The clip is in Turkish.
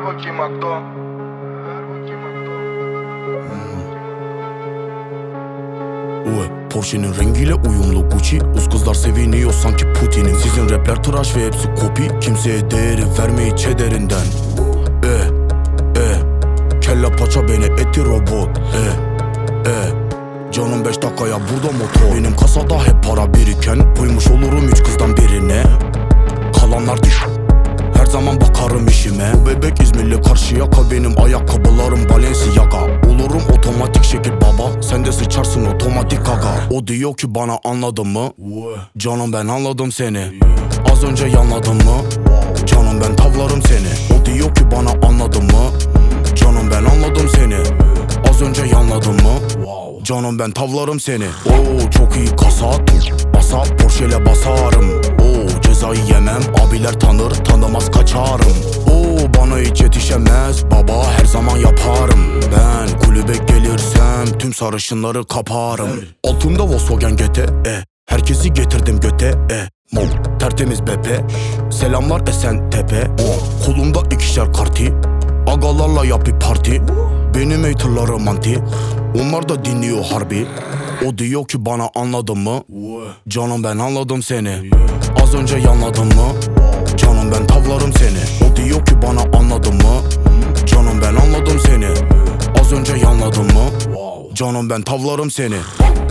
bakayım Akdo. Porsche'nin rengiyle uyumlu Gucci. Uz kızlar seviniyor sanki Putin'in. Sizin rapler tıraş ve hepsi kopi. Kimseye değeri vermeyi çederinden. Kelle paça beni etti robot. Canım 5 dakikaya burada motor. Benim kasada hep para biriken. Koymuş olurum 3 kızdan birine. Kalanlar düş. Her zaman bakarım işime. Bebek İzmirli Karşıyaka. Benim ayakkabılarım Balenciaga. Olurum otomatik şekil baba. Sen de sıçarsın otomatik aga. O diyor ki bana anladın mı? Canım ben anladım seni. Az önce yanladın mı? Canım ben tavlarım seni. O diyor ki bana anladın mı? Canım ben anladım seni. Az önce yanladın mı? Canım ben tavlarım seni. Oo çok iyi kasa. Basa Porsche'le basarım. Oo cezayı yemem. Abiler tanır tanımaz kaçarım. Oo bana hiç yetişemez. Baba her zaman yaparım. Ben kulübe gelirsem tüm sarışınları kaparım. Altımda Volkswagen GT. Herkesi getirdim göte. Tertemiz bepe. Selamlar Esentepe. Kolumda 2'şer karti. Agalarla yap bir parti. Benim haterlarım anti. Onlar da dinliyor harbi. O diyor ki bana anladın mı? Canım ben anladım seni. Az önce yanladın mı? Canım ben tavlarım seni. O diyor ki bana anladın mı? Canım ben anladım seni. Az önce yanladın mı? Canım ben tavlarım seni.